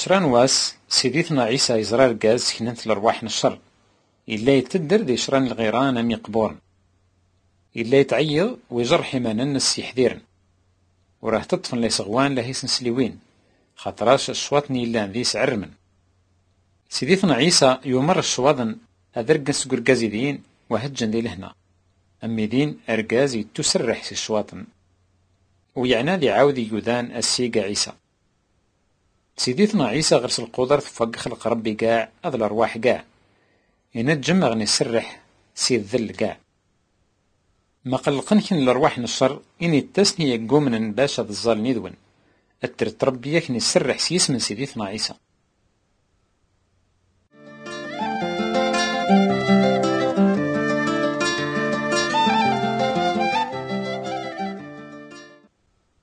شران واس سيديتنا عيسى يزرى القاز كننت الأرواح الشر إلا يتدر دي شران الغيران أم يقبورن إلا يتعيض ويجر حمانا نس يحذيرن وراه تطفن ليس غوان لهيس نسليوين خاطراش الشواطني إلا ذي سعرمن سيديتنا عيسى يمر الشواطن أذرقس قرقازي دين وهجن دي لهنا أمي دين أرقازي تسرح سي الشواطن ويعنا ذي عاودي يذان السيقى عيسى سيديتنا عيسى غرس القدر تفوق خلق ربي قاع أذ الأرواح قاع ينجم أغني سرح سي الذل قاع ما قلقنكن الأرواح نشر إني التسني يقوم من باشا الظال نذون أترت ربي يكني سرح سيس من سيديتنا عيسى.